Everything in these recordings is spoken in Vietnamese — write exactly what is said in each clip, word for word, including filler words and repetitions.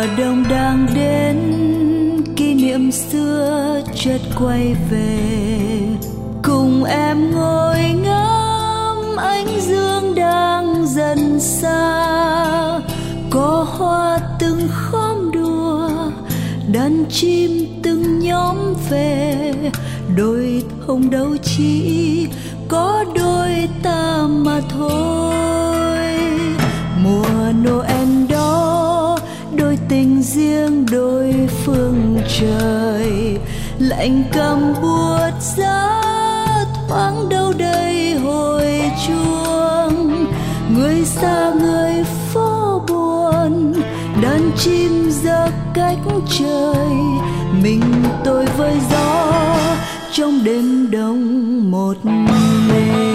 Mùa đông đang đến, kỷ niệm xưa chợt quay về, cùng em ngồi ngắm ánh dương đang dần xa. Có hoa từng khóm đùa, đàn chim từng nhóm về, đôi không đâu chỉ có đôi ta mà thôi. Mùa Noel đó, đôi tình riêng đôi phương trời, lạnh căm buốt giá thoáng đâu đây hồi chuông. Người xa người phố buồn, đàn chim giờ cách trời, mình tôi với gió trong đêm đông một mình.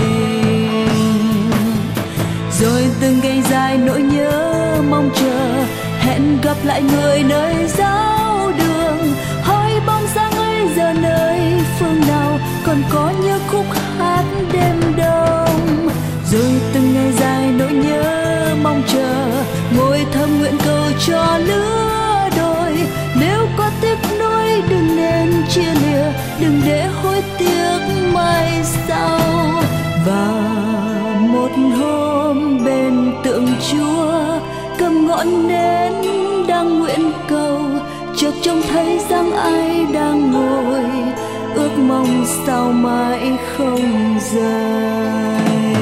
Rồi từng ngày dài nỗi nhớ mong chờ, hẹn gặp lại người nơi giáo đường. Hỏi bóng dáng ấy giờ nơi phương nào, còn có nhớ khúc hát đêm đông. Rồi từng ngày dài nỗi nhớ mong chờ, ngồi thầm nguyện cầu cho lứa đôi. Nếu có tiếc nuối đừng nên chia lìa, đừng để hối tiếc mai sau. Và một hôm bên tượng Chúa, cầm ngọn nến đang nguyện cầu, chợt trông thấy dáng ai đang ngồi, ước mong sao mãi không rời.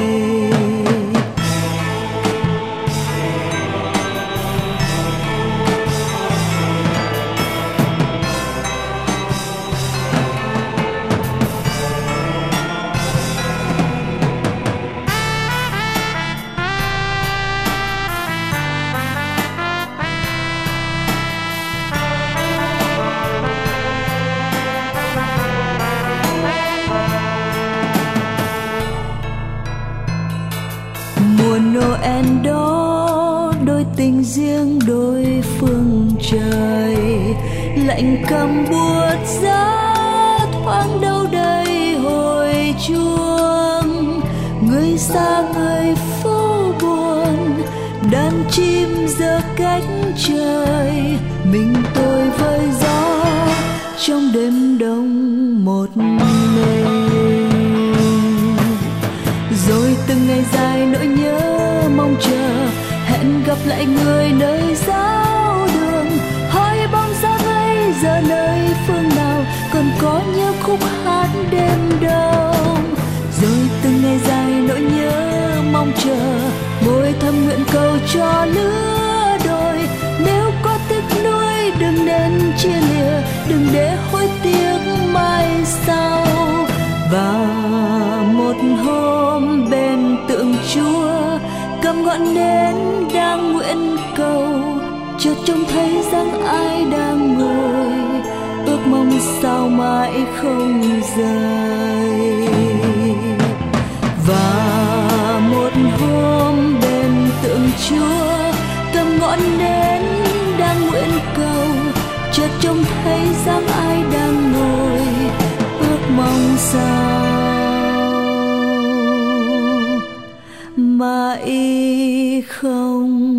Mùa Noel đó, đôi tình riêng đôi phương trời, lạnh căm buốt giá thoáng đâu đây hồi chuông. Người xa người phố buồn, đàn chim giờ cách trời, mình tôi với gió trong đêm đông một mình. Rồi từng ngày dài nỗi nhớ mong chờ, hẹn gặp lại người nơi giáo đường. Hỏi bóng dáng ấy giờ nơi phương nào, còn có nhớ khúc hát đêm đông. Rồi từng ngày dài nỗi nhớ mong chờ, ngồi thầm nguyện cầu cho lứa đôi. Nếu có tiếc nuối đừng nên chia lìa, đừng để hối tiếc mai sau. Và một hôm bên tượng Chúa, cầm ngọn nến đang nguyện cầu, chợt trông thấy dáng ai đang ngồi, ước mong sao mãi không rời. Và một hôm bên tượng Chúa, cầm ngọn nến đang nguyện cầu, chợt trông thấy dáng ai đang ngồi, ước mong sao mãi không